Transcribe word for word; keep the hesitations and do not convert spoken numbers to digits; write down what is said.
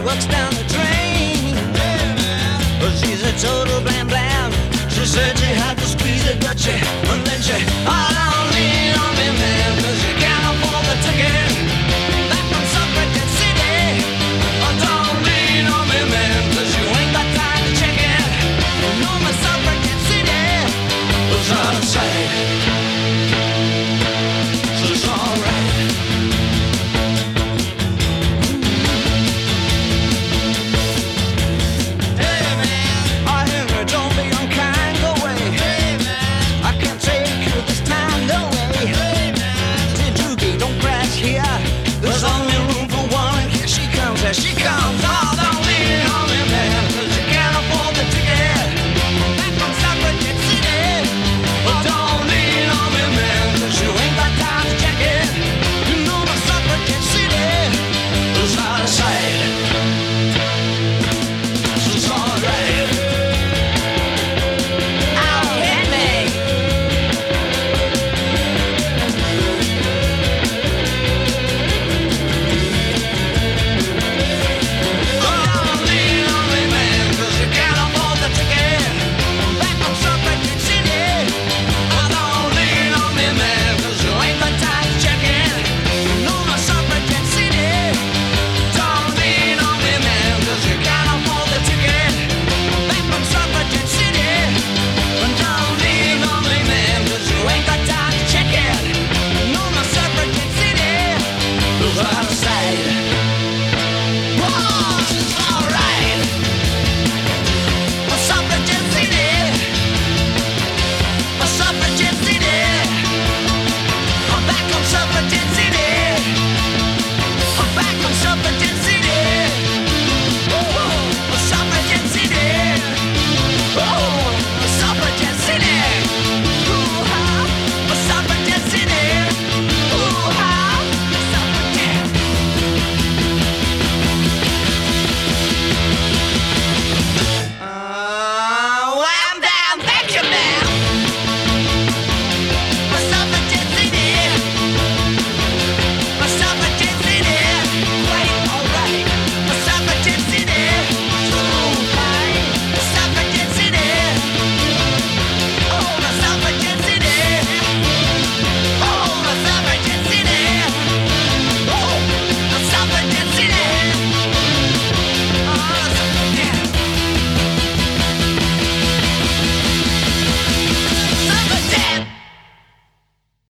works down the drain. But she's a total blam blam. She said she had to squeeze it, but she, and then she, oh, don't lean on me, man, 'cause you can't afford the ticket. Back from Suffragette City. Oh, don't lean on me, man, 'cause you ain't got time to check it. No, my Suffragette City was out of sight. So it's alright. Hey man, I hear you, don't be unkind, go away. Hey man, I can't take you this time, no way. Hey man, Doogie, don't crash here. There's only room for one. Here she comes, here she comes.